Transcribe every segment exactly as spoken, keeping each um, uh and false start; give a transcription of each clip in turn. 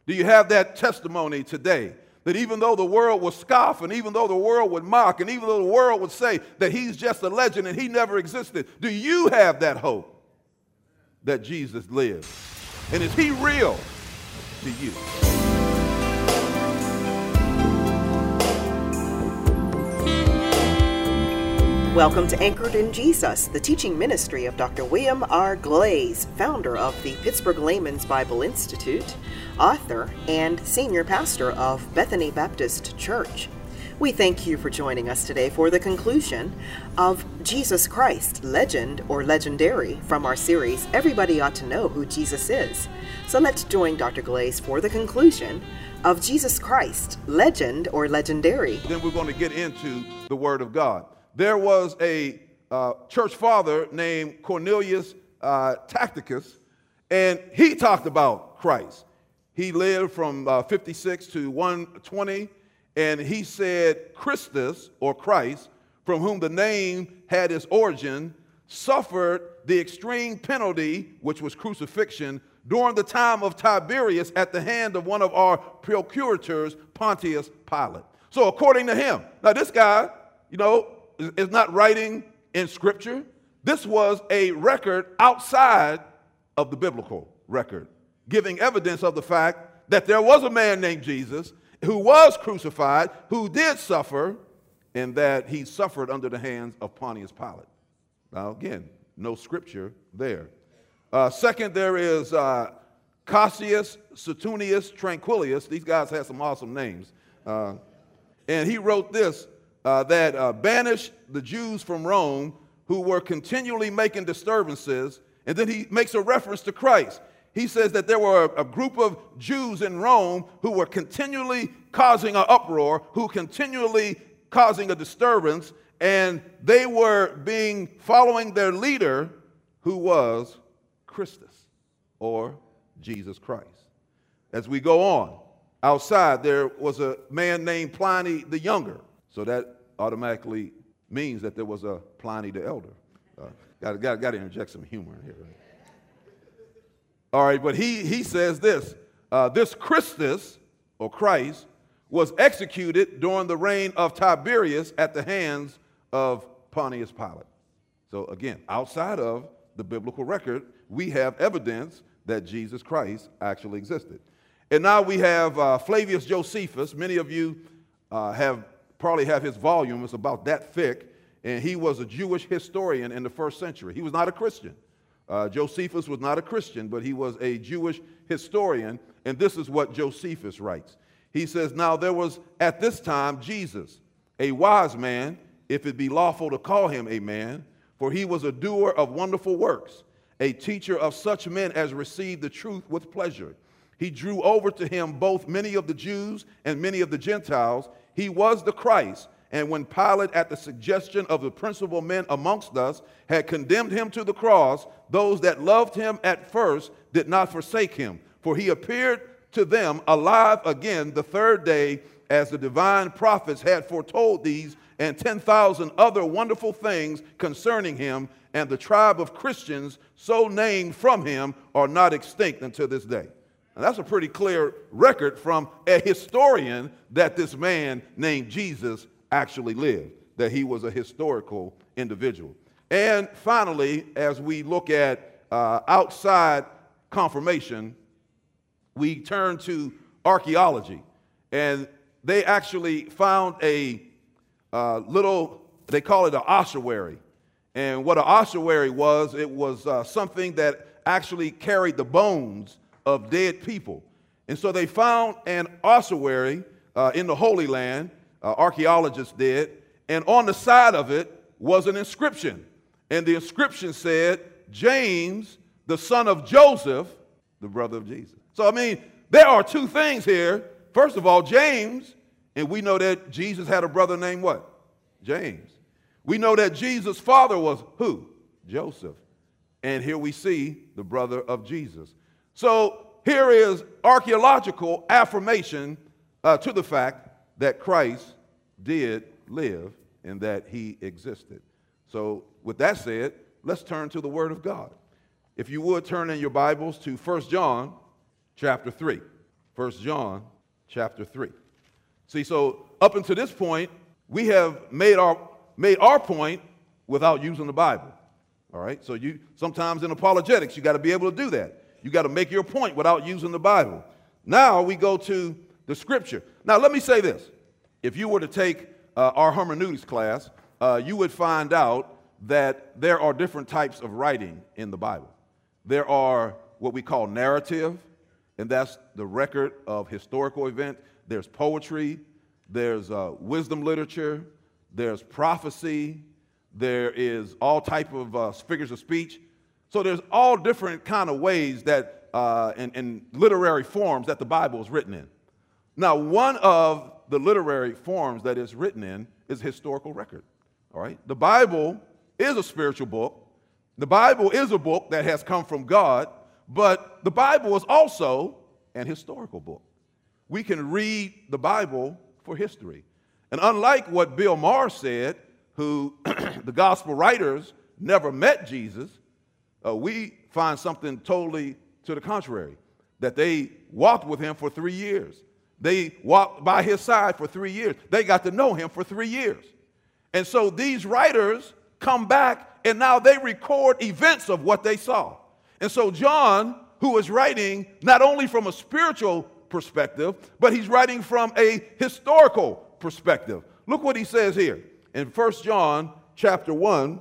Do you have that testimony today? That even though the world would scoff, and even though the world would mock, and even though the world would say that he's just a legend and he never existed, do you have that hope that Jesus lived? And is he real to you? Welcome to Anchored in Jesus, the teaching ministry of Doctor William R. Glaze, founder of the Pittsburgh Layman's Bible Institute, author, and senior pastor of Bethany Baptist Church. We thank you for joining us today for the conclusion of Jesus Christ, Legend or Legendary, from our series, Everybody Ought to Know Who Jesus Is. So let's join Doctor Glaze for the conclusion of Jesus Christ, Legend or Legendary. Then we're going to get into the Word of God. There was a uh, church father named Cornelius uh, Tacitus, and he talked about Christ. He lived from uh, fifty-six to one twenty, and he said Christus, or Christ, from whom the name had its origin, suffered the extreme penalty, which was crucifixion, during the time of Tiberius at the hand of one of our procurators, Pontius Pilate. So according to him, now this guy, you know, is not writing in Scripture. This was a record outside of the biblical record, giving evidence of the fact that there was a man named Jesus who was crucified, who did suffer, and that he suffered under the hands of Pontius Pilate. Now, again, no Scripture there. Uh, second, there is uh, Cassius Suetonius Tranquillus. These guys had some awesome names. Uh, and he wrote this, Uh, that uh, banished the Jews from Rome who were continually making disturbances, and then he makes a reference to Christ. He says that there were a, a group of Jews in Rome who were continually causing an uproar, who continually causing a disturbance, and they were being following their leader, who was Christus, or Jesus Christ. As we go on, outside there was a man named Pliny the Younger. So that automatically means that there was a Pliny the Elder. Uh, got got got to inject some humor in here. Right? All right, but he he says this: uh, this Christus, or Christ, was executed during the reign of Tiberius at the hands of Pontius Pilate. So again, outside of the biblical record, we have evidence that Jesus Christ actually existed. And now we have uh, Flavius Josephus. Many of you uh, have. Probably have his volume. It's about that thick, and he was a Jewish historian in the first century. He was not a Christian. Uh, Josephus was not a Christian, but he was a Jewish historian, and this is what Josephus writes. He says, now there was at this time Jesus, a wise man, if it be lawful to call him a man, for he was a doer of wonderful works, a teacher of such men as received the truth with pleasure. He drew over to him both many of the Jews and many of the Gentiles. He was the Christ, and when Pilate, at the suggestion of the principal men amongst us, had condemned him to the cross, those that loved him at first did not forsake him, for he appeared to them alive again the third day, as the divine prophets had foretold these and ten thousand other wonderful things concerning him, and the tribe of Christians so named from him are not extinct until this day. And that's a pretty clear record from a historian that this man named Jesus actually lived, that he was a historical individual. And finally, as we look at uh, outside confirmation, we turn to archaeology. And they actually found a uh, little, they call it an ossuary. And what an ossuary was, it was uh, something that actually carried the bones of dead people. And so they found an ossuary uh, in the Holy Land, uh, archaeologists did, and on the side of it was an inscription. And the inscription said, James, the son of Joseph, the brother of Jesus. So, I mean, there are two things here. First of all, James, and we know that Jesus had a brother named what? James. We know that Jesus' father was who? Joseph. And here we see the brother of Jesus. So here is archaeological affirmation uh, to the fact that Christ did live and that he existed. So with that said, let's turn to the Word of God. If you would turn in your Bibles to First John chapter three. First John chapter three. See, so up until this point, we have made our made our point without using the Bible. All right? So you sometimes in apologetics, you got to be able to do that. You got to make your point without using the Bible. Now we go to the scripture. Now let me say this. If you were to take uh, our hermeneutics class, uh, you would find out that there are different types of writing in the Bible. There are what we call narrative, and that's the record of historical events. There's poetry, there's uh, wisdom literature, there's prophecy, there is all type of uh, figures of speech. So there's all different kind of ways that, uh, in, in literary forms that the Bible is written in. Now, one of the literary forms that it's written in is historical record. All right? The Bible is a spiritual book. The Bible is a book that has come from God, but the Bible is also an historical book. We can read the Bible for history. And unlike what Bill Maher said, who the gospel writers never met Jesus, uh, we find something totally to the contrary, that they walked with him for three years. They walked by his side for three years. They got to know him for three years. And so these writers come back, and now they record events of what they saw. And so John, who is writing not only from a spiritual perspective, but he's writing from a historical perspective. Look what he says here in First John chapter one,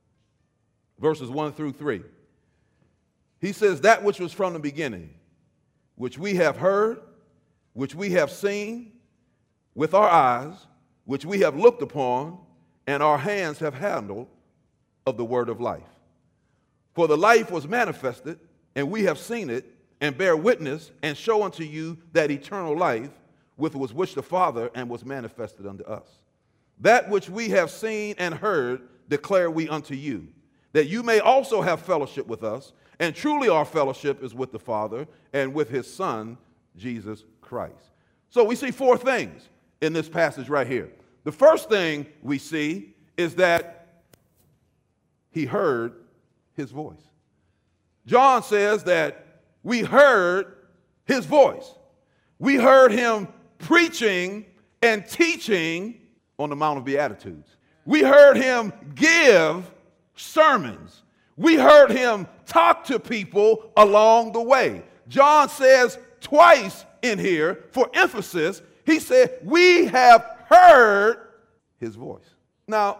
verses one through three. He says, that which was from the beginning, which we have heard, which we have seen with our eyes, which we have looked upon, and our hands have handled of the word of life. For the life was manifested, and we have seen it, and bear witness, and show unto you that eternal life, with was which the Father, and was manifested unto us. That which we have seen and heard declare we unto you, that you may also have fellowship with us, and truly our fellowship is with the Father, and with his Son, Jesus Christ. So we see four things in this passage right here. The first thing we see is that he heard his voice. John says that we heard his voice. We heard him preaching and teaching on the Mount of Beatitudes. We heard him give sermons. We heard him talk to people along the way. John says twice in here, for emphasis, he said, we have heard his voice. Now,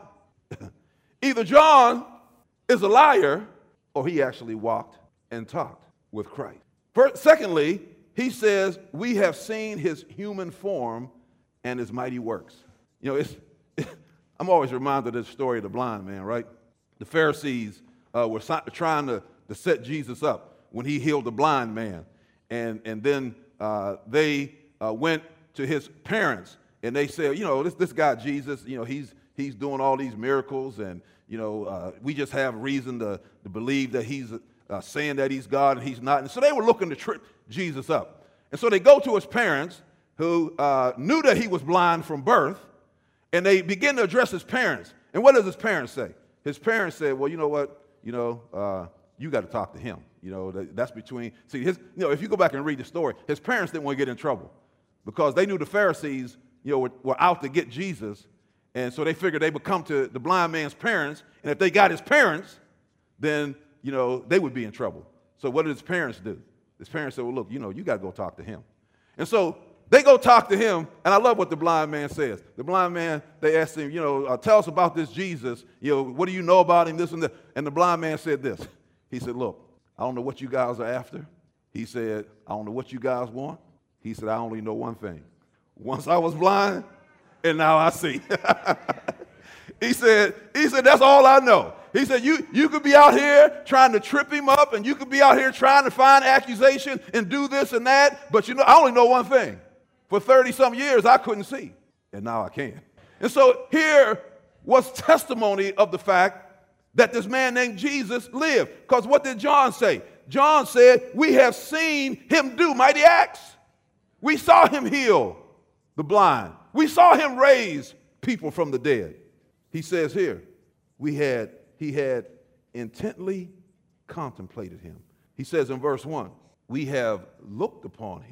either John is a liar or he actually walked and talked with Christ. First, secondly, he says, we have seen his human form and his mighty works. You know, it's, I'm always reminded of this story of the blind man, right? The Pharisees uh, were trying to, to set Jesus up when he healed the blind man. And, and then uh, they uh, went to his parents and they said, you know, this, this guy Jesus, you know, he's, he's doing all these miracles and, you know, uh, we just have reason to, to believe that he's uh, saying that he's God and he's not. And so they were looking to trip Jesus up. And so they go to his parents who uh, knew that he was blind from birth, and they begin to address his parents. And what does his parents say? His parents said, well, you know what, you know, uh, you got to talk to him. You know, that, that's between, see, his, you know, if you go back and read the story, his parents didn't want to get in trouble because they knew the Pharisees, you know, were, were out to get Jesus. And so they figured they would come to the blind man's parents, and if they got his parents, then, you know, they would be in trouble. So what did his parents do? His parents said, well, look, you know, you got to go talk to him. And so they go talk to him, and I love what the blind man says. The blind man, they asked him, you know, uh, tell us about this Jesus. You know, what do you know about him, this and that? And the blind man said this. He said, look, I don't know what you guys are after. He said, I don't know what you guys want. He said, I only know one thing. Once I was blind, and now I see. he said, he said, that's all I know. He said, you, you could be out here trying to trip him up, and you could be out here trying to find accusation and do this and that, but you know, I only know one thing. For thirty-some years, I couldn't see, and now I can. And so here was testimony of the fact that this man named Jesus lived. Because what did John say? John said, we have seen him do mighty acts. We saw him heal the blind. We saw him raise people from the dead. He says here, we had, he had intently contemplated him. He says in verse one, we have looked upon him.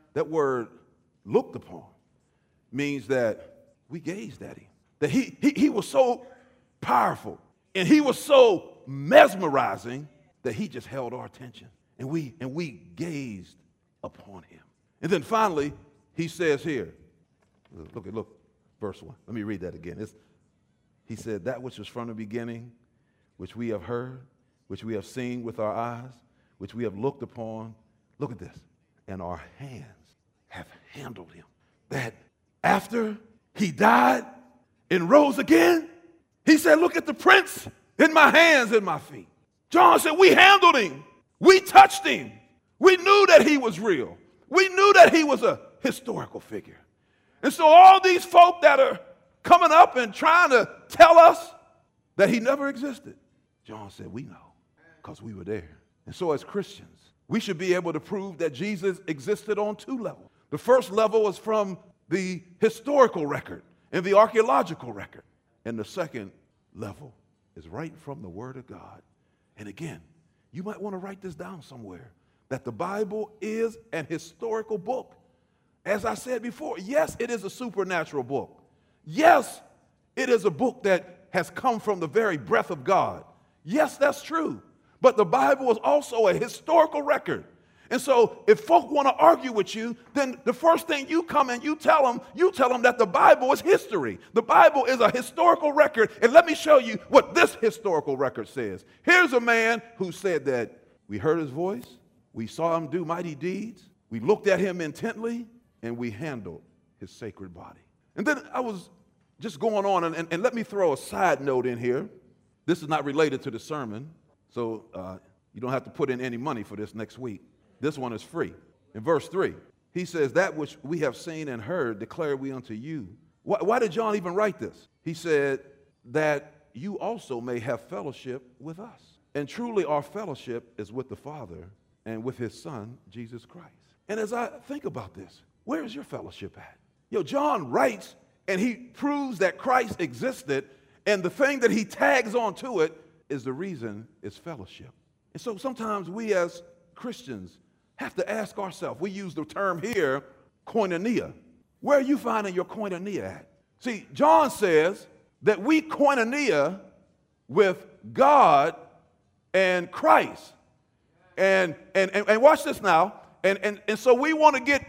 that word looked upon means that we gazed at him. That he, he, he was so powerful and he was so mesmerizing that he just held our attention. And we, and we gazed upon him. And then finally, he says here, look at look, verse one. Let me read that again. It's, he said, that which was from the beginning, which we have heard, which we have seen with our eyes, which we have looked upon. Look at this. And our hands have handled him. That after he died and rose again, he said, look at the prints in my hands and my feet. John said, we handled him. We touched him. We knew that he was real. We knew that he was a historical figure. And so all these folk that are coming up and trying to tell us that he never existed, John said, we know because we were there. And so as Christians, we should be able to prove that Jesus existed on two levels. The first level is from the historical record and the archaeological record. And the second level is right from the Word of God. And again, you might want to write this down somewhere, that the Bible is an historical book. As I said before, yes, it is a supernatural book. Yes, it is a book that has come from the very breath of God. Yes, that's true. But the Bible is also a historical record. And so if folk want to argue with you, then the first thing you come and you tell them, you tell them that the Bible is history. The Bible is a historical record. And let me show you what this historical record says. Here's a man who said that we heard his voice, we saw him do mighty deeds, we looked at him intently, and we handled his sacred body. And then I was just going on, and, and, and let me throw a side note in here. This is not related to the sermon, so uh, you don't have to put in any money for this next week. This one is free. In verse three, he says, that which we have seen and heard declare we unto you. Why, why did John even write this? He said that you also may have fellowship with us. And truly our fellowship is with the Father and with his Son, Jesus Christ. And as I think about this, where is your fellowship at? Yo, John writes and he proves that Christ existed, and the thing that he tags onto it is the reason is fellowship. And so sometimes we as Christians have to ask ourselves, we use the term here, koinonia. Where are you finding your koinonia at? See, John says that we koinonia with God and Christ. And, and, and, and watch this now. And, and, and so we want to get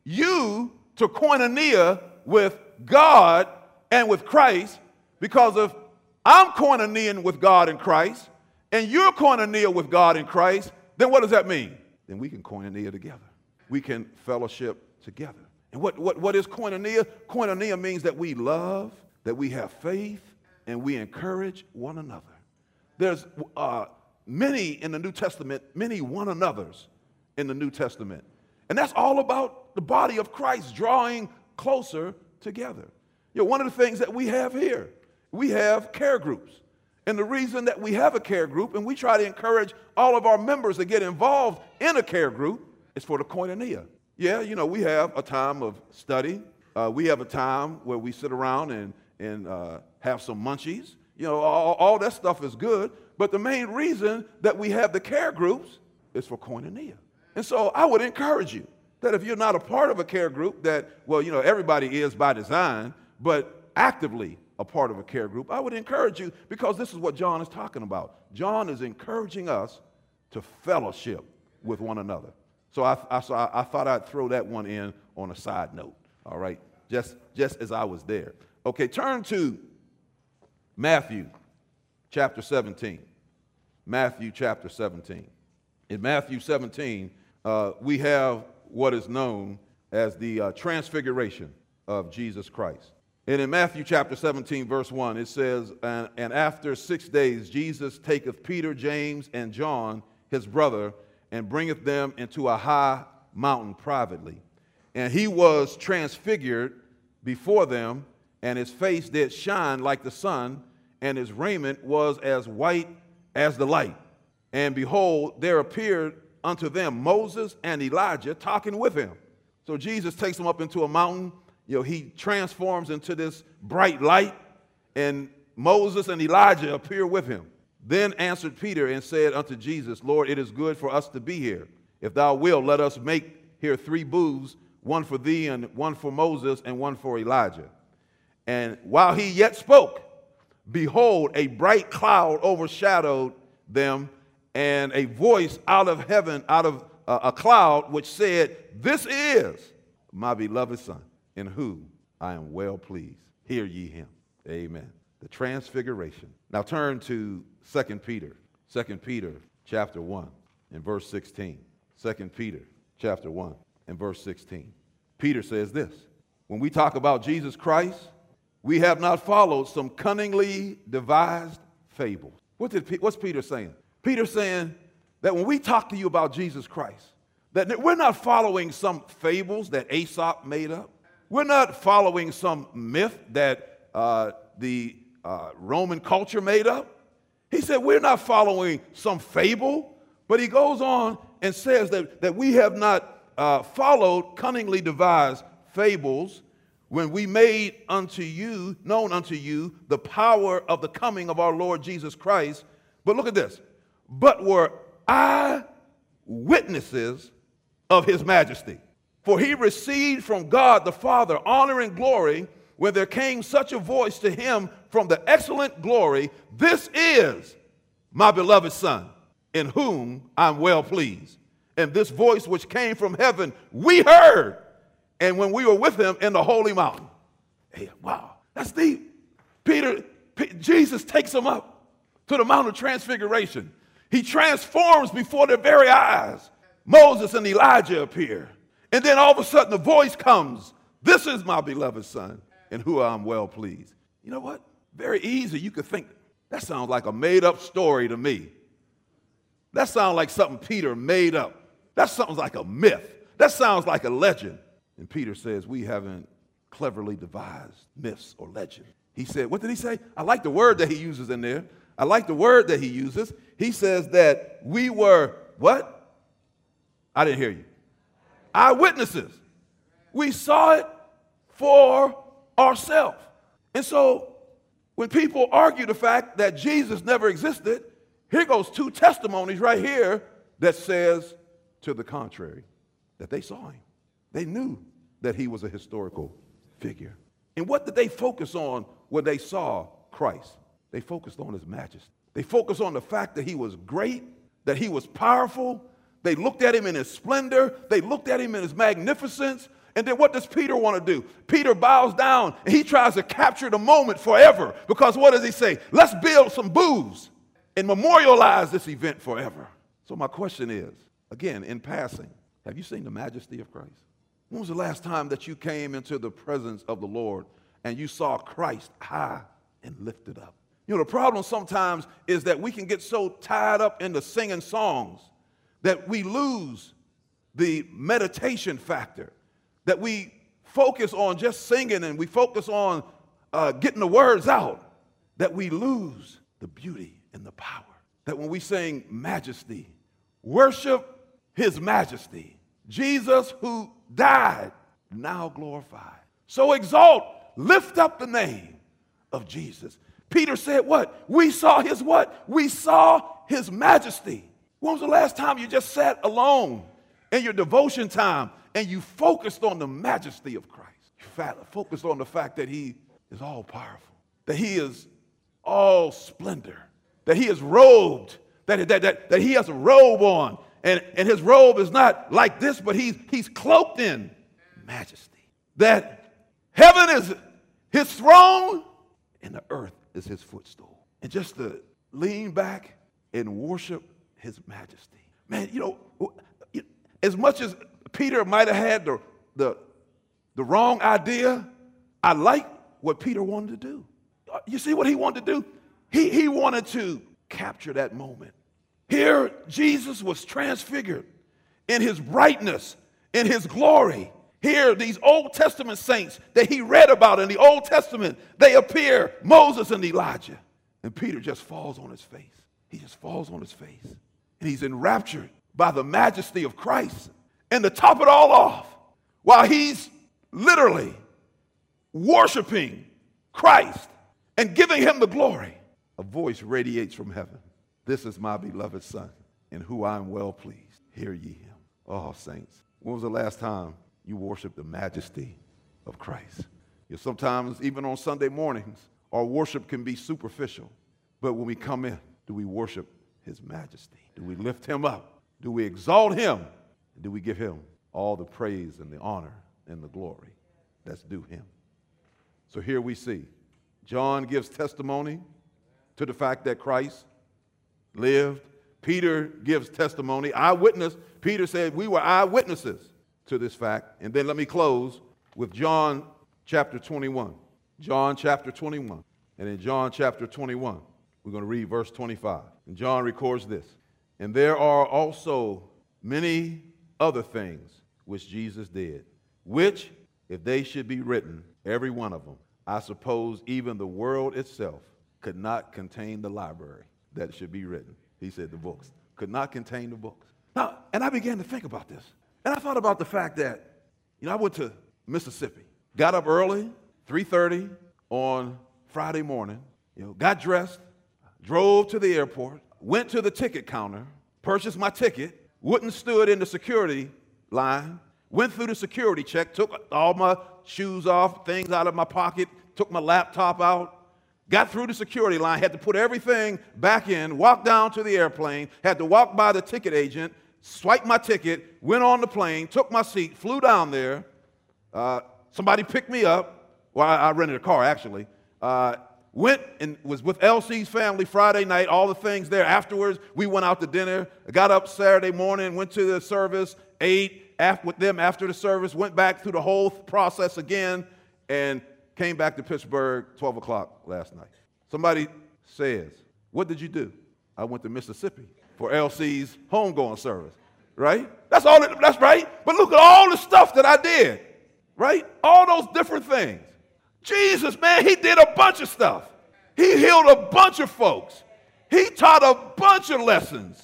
you to koinonia with God and with Christ, because if I'm koinoniaing with God and Christ, and you're koinonia with God and Christ, then what does that mean? Then we can koinonia together. We can fellowship together. And what, what, what is koinonia? Koinonia means that we love, that we have faith, and we encourage one another. There's uh, many in the New Testament, many one another's in the New Testament. And that's all about the body of Christ drawing closer together. You know, one of the things that we have here, we have care groups. And the reason that we have a care group, and we try to encourage all of our members to get involved in a care group, is for the koinonia. Yeah, you know, we have a time of study. Uh, we have a time where we sit around and, and uh, have some munchies. You know, all, all that stuff is good. But the main reason that we have the care groups is for koinonia. And so I would encourage you that if you're not a part of a care group that, well, you know, everybody is by design, but actively a part of a care group, I would encourage you, because this is what John is talking about. John is encouraging us to fellowship with one another. So I, I, so I, I thought I'd throw that one in on a side note, all right, just, just as I was there. Okay, turn to Matthew chapter seventeen. Matthew chapter seventeen. In Matthew seventeen, uh, we have what is known as the uh, transfiguration of Jesus Christ. And in Matthew chapter seventeen, verse one, it says, and, and after six days, Jesus taketh Peter, James, and John, his brother, and bringeth them into a high mountain privately. And he was transfigured before them, and his face did shine like the sun, and his raiment was as white as the light. And behold, there appeared unto them Moses and Elijah talking with him. So Jesus takes them up into a mountain. You know, he transforms into this bright light, and Moses and Elijah appear with him. Then answered Peter and said unto Jesus, Lord, it is good for us to be here. If thou wilt, let us make here three booths, one for thee, and one for Moses, and one for Elijah. And while he yet spoke, behold, a bright cloud overshadowed them, and a voice out of heaven, out of uh, a cloud, which said, this is my beloved Son, in whom I am well pleased. Hear ye him. Amen. The transfiguration. Now turn to Second Peter. Second Peter chapter one and verse sixteen. Second Peter chapter one and verse sixteen. Peter says this: when we talk about Jesus Christ, we have not followed some cunningly devised fables. What did, what's Peter saying? Peter's saying that when we talk to you about Jesus Christ, that we're not following some fables that Aesop made up. We're not following some myth that uh, the uh, Roman culture made up. He said we're not following some fable, but he goes on and says that, that we have not uh, followed cunningly devised fables when we made unto you, known unto you, the power of the coming of our Lord Jesus Christ. But look at this. But were eyewitnesses of his majesty. For he received from God the Father honor and glory when there came such a voice to him from the excellent glory, this is my beloved Son, in whom I'm well pleased. And this voice which came from heaven, we heard, and when we were with him in the holy mountain. Hey, wow, that's deep. Peter, P- Jesus takes him up to the Mount of Transfiguration. He transforms before their very eyes. Moses and Elijah appear. And then all of a sudden the voice comes, this is my beloved Son, in whom I'm well pleased. You know what? Very easy. You could think, that sounds like a made-up story to me. That sounds like something Peter made up. That sounds like a myth. That sounds like a legend. And Peter says, we haven't cleverly devised myths or legends. He said, what did he say? I like the word that he uses in there. I like the word that he uses. He says that we were, what? I didn't hear you. Eyewitnesses. We saw it for ourselves. And so when people argue the fact that Jesus never existed, here goes two testimonies right here that says to the contrary, that they saw him. They knew that he was a historical figure. And what did they focus on when they saw Christ? They focused on his majesty. They focused on the fact that he was great, that he was powerful. They looked at him in his splendor. They looked at him in his magnificence. And then what does Peter want to do? Peter bows down and he tries to capture the moment forever. Because what does he say? Let's build some booths and memorialize this event forever. So my question is, again, in passing, have you seen the majesty of Christ? When was the last time that you came into the presence of the Lord and you saw Christ high and lifted up? You know, the problem sometimes is that we can get so tied up into singing songs that we lose the meditation factor, that we focus on just singing and we focus on uh, getting the words out, that we lose the beauty and the power. That when we sing majesty, worship his majesty, Jesus who died, now glorified. So exalt, lift up the name of Jesus. Peter said what? We saw his what? We saw his majesty. When was the last time you just sat alone in your devotion time and you focused on the majesty of Christ? You focused on the fact that he is all powerful, that he is all splendor, that he is robed, that, that, that, that he has a robe on, and, and his robe is not like this, but he's, he's cloaked in majesty. That heaven is his throne and the earth is his footstool. And just to lean back and worship his majesty. Man, you know, as much as Peter might have had the, the, the wrong idea, I like what Peter wanted to do. You see what he wanted to do? He, he wanted to capture that moment. Here, Jesus was transfigured in his brightness, in his glory. Here, these Old Testament saints that he read about in the Old Testament, they appear, Moses and Elijah. And Peter just falls on his face. He just falls on his face. And he's enraptured by the majesty of Christ. And to top it all off, while he's literally worshiping Christ and giving him the glory, a voice radiates from heaven. This is my beloved Son, in whom I am well pleased. Hear ye him. Oh, saints, when was the last time You worship the majesty of Christ. You know, sometimes, even on Sunday mornings, our worship can be superficial. But when we come in, do we worship his majesty? Do we lift him up? Do we exalt him? Do we give him all the praise and the honor and the glory that's due him? So here we see John gives testimony to the fact that Christ lived. Peter gives testimony, eyewitness. Peter said we were eyewitnesses to this fact. And then let me close with John chapter twenty-one. John chapter twenty-one. And in John chapter twenty-one, we're going to read verse twenty-five. And John records this. And there are also many other things which Jesus did, which, if they should be written, every one of them, I suppose even the world itself could not contain the library that should be written. He said the books could not contain the books. Now, and I began to think about this. And I thought about the fact that, you know, I went to Mississippi, got up early, three thirty on Friday morning, you know, got dressed, drove to the airport, went to the ticket counter, purchased my ticket, wouldn't stood in the security line, went through the security check, took all my shoes off, things out of my pocket, took my laptop out, got through the security line, had to put everything back in, walked down to the airplane, had to walk by the ticket agent, swiped my ticket, went on the plane, took my seat, flew down there. Uh, somebody picked me up. Well, I, I rented a car, actually. Uh, went and was with L C's family Friday night, all the things there. Afterwards, we went out to dinner. I got up Saturday morning, went to the service, ate after, with them after the service, went back through the whole process again, and came back to Pittsburgh twelve o'clock last night. Somebody says, what did you do? I went to Mississippi for L C's homegoing service, right? That's all. It, that's right. But look at all the stuff that I did, right? All those different things. Jesus, man, he did a bunch of stuff. He healed a bunch of folks. He taught a bunch of lessons.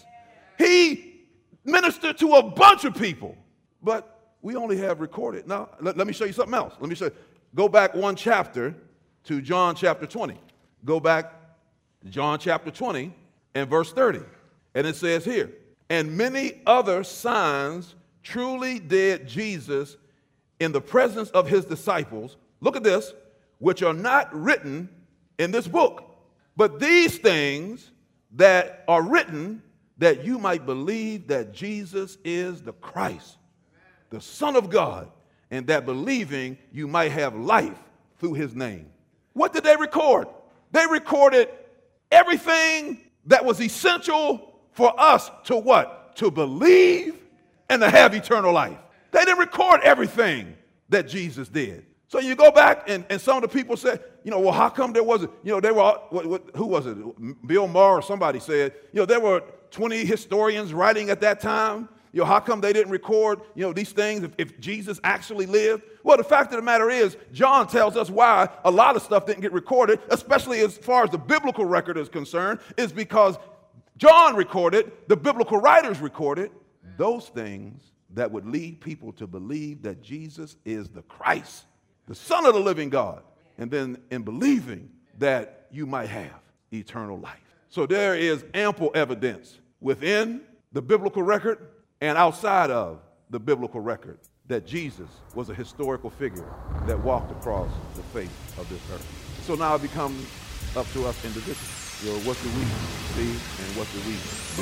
He ministered to a bunch of people. But we only have recorded. Now, let, let me show you something else. Let me show you. Go back one chapter to John chapter twenty. Go back to John chapter twenty and verse thirty. And it says here, and many other signs truly did Jesus in the presence of his disciples. Look at this, which are not written in this book. But these things that are written, that you might believe that Jesus is the Christ, the Son of God, and that believing you might have life through his name. What did they record? They recorded everything that was essential for us to what? To believe and to have eternal life. They didn't record everything that Jesus did. So you go back and, and some of the people said, you know, well, how come there wasn't, you know, they were, what, what, who was it? Bill Maher or somebody said, you know, there were twenty historians writing at that time. You know, how come they didn't record, you know, these things if, if Jesus actually lived? Well, the fact of the matter is, John tells us why a lot of stuff didn't get recorded, especially as far as the biblical record is concerned, is because John recorded, the biblical writers recorded, those things that would lead people to believe that Jesus is the Christ, the Son of the living God, and then in believing that you might have eternal life. So there is ample evidence within the biblical record and outside of the biblical record that Jesus was a historical figure that walked across the face of this earth. So now it becomes up to us individuals. You know, what do we see and what do we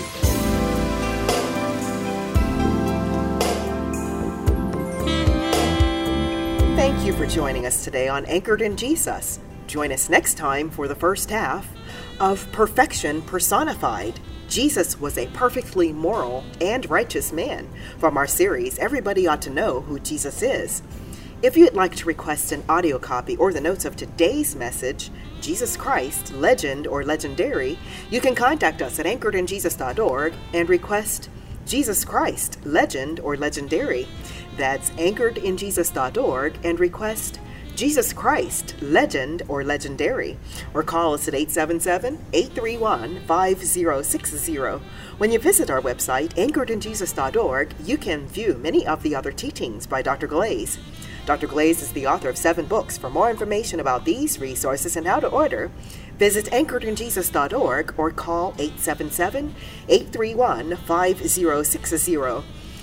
do? Thank you for joining us today on Anchored in Jesus. Join us next time for the first half of Perfection Personified. Jesus was a perfectly moral and righteous man from our series, Everybody Ought to Know Who Jesus Is. If you'd like to request an audio copy or the notes of today's message, Jesus Christ, Legend or Legendary, you can contact us at anchored in jesus dot org and request Jesus Christ, Legend or Legendary. That's anchored in jesus dot org and request Jesus Christ, Legend or Legendary, or call us at eight seven seven, eight three one, five zero six zero. When you visit our website, anchored in jesus dot org, you can view many of the other teachings by Doctor Glaze. Doctor Glaze is the author of seven books. For more information about these resources and how to order, visit anchored in jesus dot org or call eight seven seven, eight three one, five zero six zero.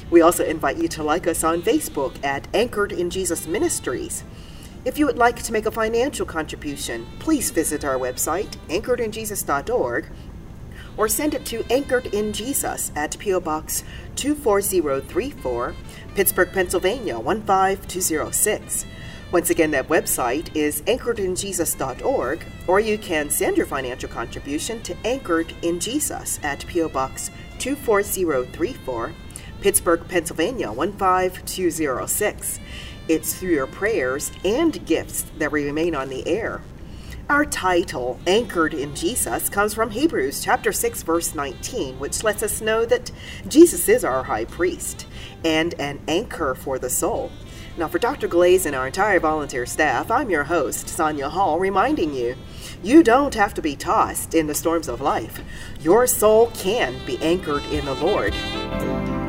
We also invite you to like us on Facebook at Anchored in Jesus Ministries. If you would like to make a financial contribution, please visit our website, anchored in jesus dot org, or send it to Anchored in Jesus at P O Box two four zero three four, Pittsburgh, Pennsylvania one five two zero six. Once again, that website is anchored in jesus dot org, or you can send your financial contribution to Anchored in Jesus at P O Box two four zero three four, Pittsburgh, Pennsylvania one five two zero six. It's through your prayers and gifts that we remain on the air. Our title, Anchored in Jesus, comes from Hebrews chapter six, verse nineteen, which lets us know that Jesus is our high priest and an anchor for the soul. Now, for Doctor Glaze and our entire volunteer staff, I'm your host, Sonia Hall, reminding you, you don't have to be tossed in the storms of life. Your soul can be anchored in the Lord.